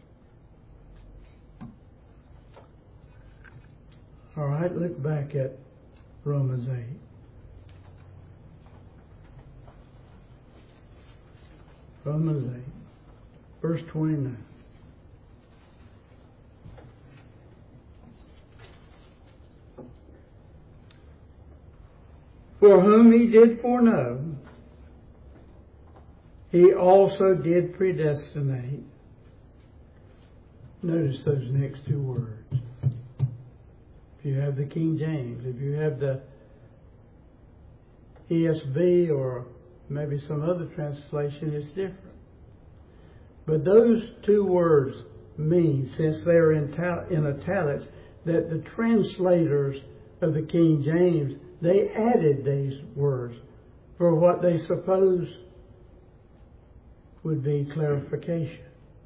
All right, look back at Romans eight. Romans eight, verse twenty-nine. For whom He did foreknow, He also did predestinate. Notice those next two words. If you have the King James, if you have the E S V or maybe some other translation, it's different. But those two words mean, since they're in, tal- in italics, that the translators of the King James, they added these words for what they suppose would be clarification.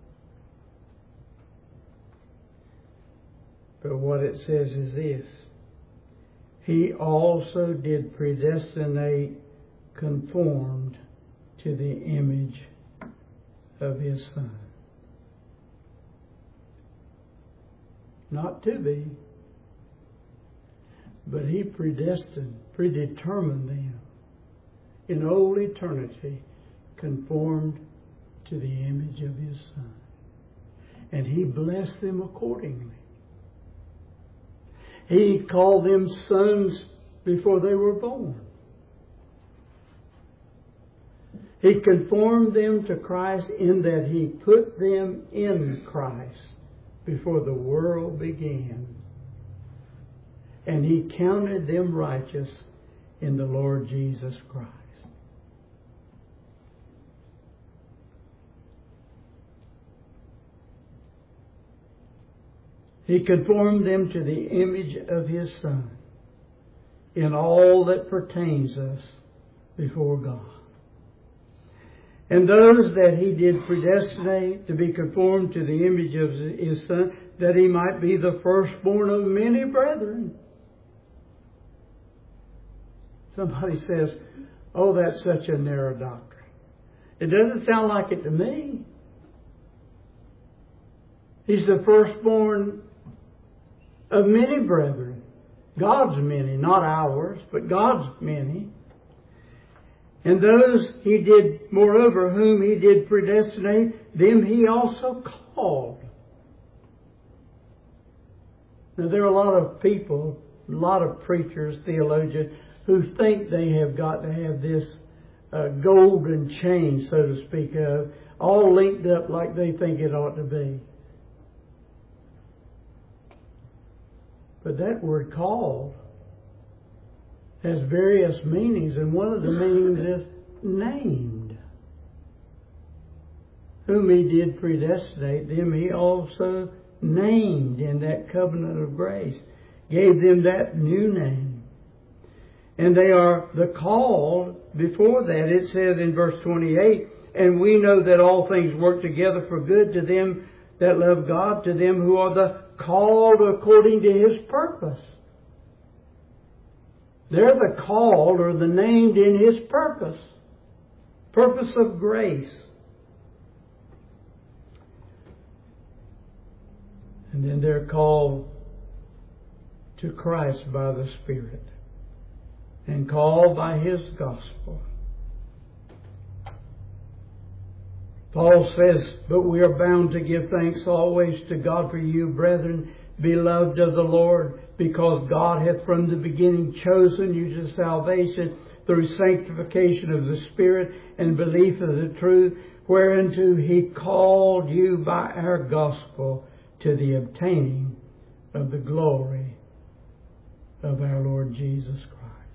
But what it says is this: He also did predestinate conformed to the image of His Son. Not to be, but He predestined, predetermined them in old eternity, conformed to the image of His Son. And He blessed them accordingly. He called them sons before they were born. He conformed them to Christ in that He put them in Christ before the world began. And He counted them righteous in the Lord Jesus Christ. He conformed them to the image of His Son in all that pertains us before God. And those that He did predestinate to be conformed to the image of His Son, that He might be the firstborn of many brethren. Somebody says, oh, that's such a narrow doctrine. It doesn't sound like it to me. He's the firstborn of many brethren. God's many, not ours, but God's many. And those He did, moreover, whom He did predestinate, them He also called. Now, there are a lot of people, a lot of preachers, theologians, who think they have got to have this uh, golden chain, so to speak, of, all linked up like they think it ought to be. But that word called has various meanings, and one of the meanings is named. Whom He did predestinate, them He also named in that covenant of grace, gave them that new name. And they are the called. Before that, it says in verse twenty-eight, and we know that all things work together for good to them that love God, to them who are the called according to His purpose. They're the called or the named in His purpose. Purpose of grace. And then they're called to Christ by the Spirit. And called by His gospel. Paul says, but we are bound to give thanks always to God for you, brethren, beloved of the Lord, because God hath from the beginning chosen you to salvation through sanctification of the Spirit and belief of the truth, whereunto He called you by our gospel to the obtaining of the glory of our Lord Jesus Christ.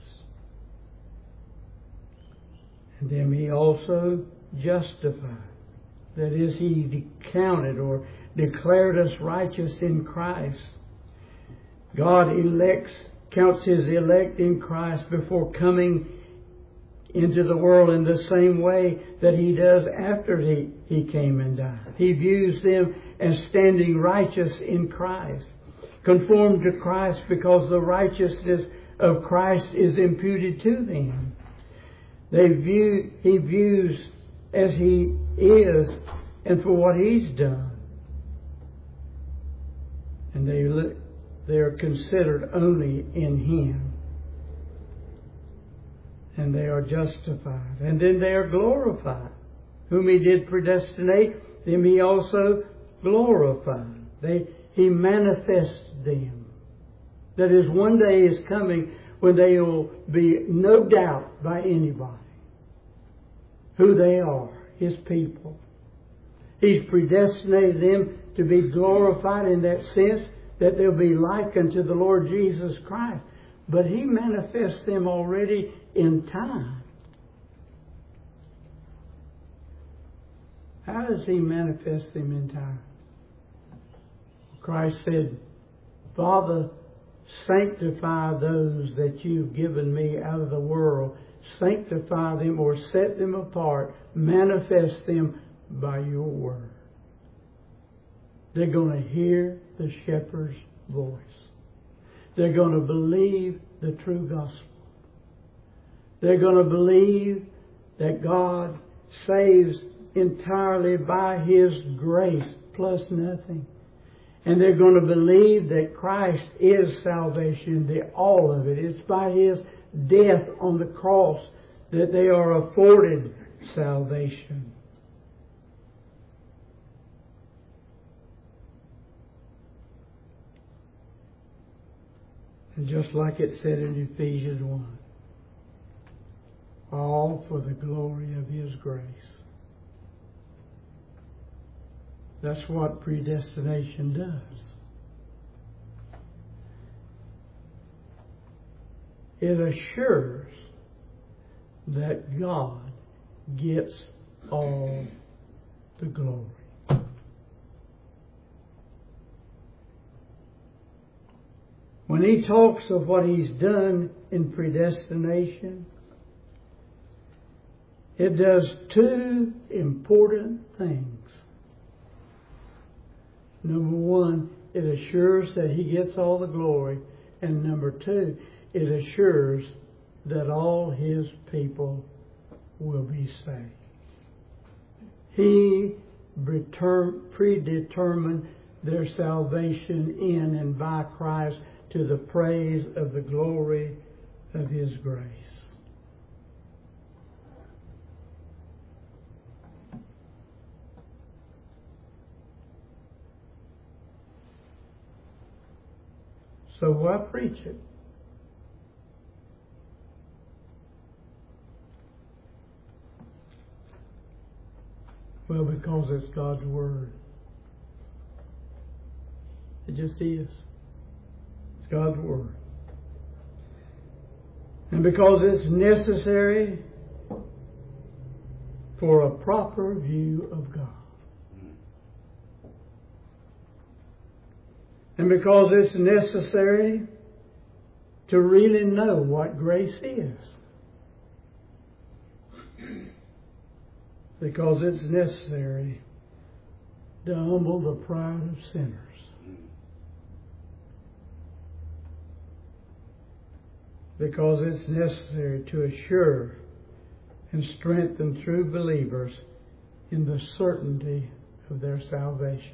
And then He also justified. That is, He counted or declared us righteous in Christ. God elects, counts His elect in Christ before coming into the world in the same way that He does after He, he came and died. He views them as standing righteous in Christ. Conformed to Christ because the righteousness of Christ is imputed to them. They view, He views as He is and for what He's done. And they, they are considered only in Him. And they are justified. And then they are glorified. Whom He did predestinate, them He also glorified. They, He manifests them. That is, one day is coming when they will be no doubt by anybody who they are, His people. He's predestinated them to be glorified in that sense that they'll be like unto the Lord Jesus Christ. But He manifests them already in time. How does He manifest them in time? Christ said, Father, sanctify those that you've given me out of the world. Sanctify them or set them apart. Manifest them by your word. They're going to hear the shepherd's voice. They're going to believe the true gospel. They're going to believe that God saves entirely by His grace plus nothing. And they're going to believe that Christ is salvation, the all of it. It's by His death on the cross that they are afforded salvation. And just like it said in Ephesians one, all for the glory of His grace. That's what predestination does. It assures that God gets all the glory. When he talks of what He's done in predestination, it does two important things. Number one, it assures that He gets all the glory. And number two, it assures that all His people will be saved. He predetermined their salvation in and by Christ to the praise of the glory of His grace. So why preach it? Well, because it's God's Word. It just is. It's God's Word. And because it's necessary for a proper view of God. And because it's necessary to really know what grace is. Because it's necessary to humble the pride of sinners. Because it's necessary to assure and strengthen true believers in the certainty of their salvation.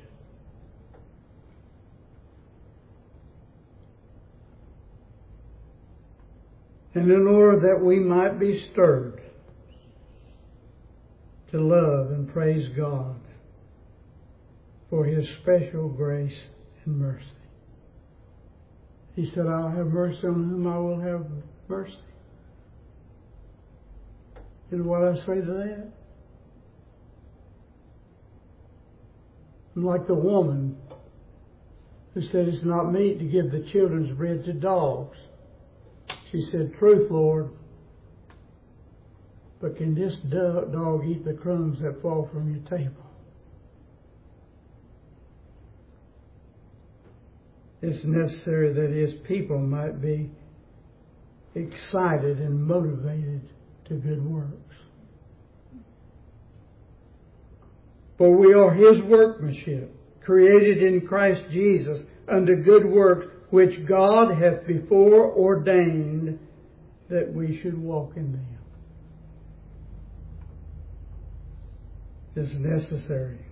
And in order that we might be stirred to love and praise God for His special grace and mercy. He said, I'll have mercy on whom I will have mercy. You know what I say to that? I'm like the woman who said it's not meet to give the children's bread to dogs. She said, truth, Lord, but can this dog eat the crumbs that fall from your table? It's necessary that His people might be excited and motivated to good works. For we are His workmanship, created in Christ Jesus unto good works, which God hath before ordained that we should walk in them. It's necessary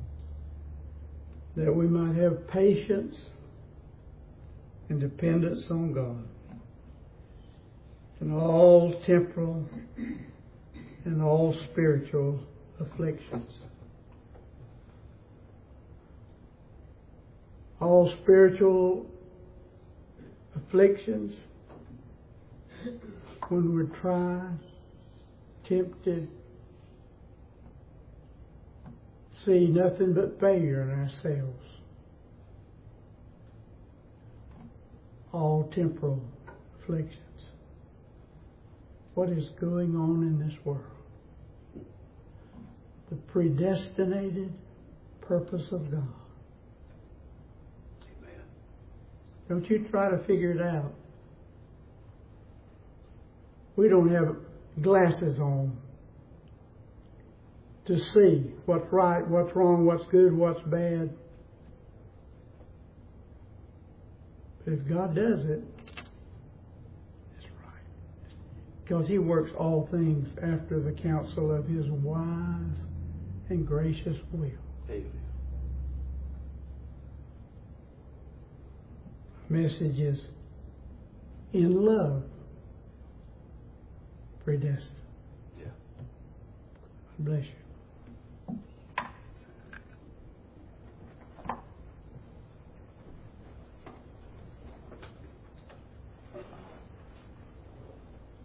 that we might have patience and dependence on God in all temporal and all spiritual afflictions. All spiritual afflictions, when we're tried, tempted, see nothing but failure in ourselves. All temporal afflictions. What is going on in this world? The predestinated purpose of God. Amen. Don't you try to figure it out. We don't have glasses on to see what's right, what's wrong, what's good, what's bad. But if God does it, it's right. Because He works all things after the counsel of His wise and gracious will. Amen. message is in love predestined. Yeah. Bless you.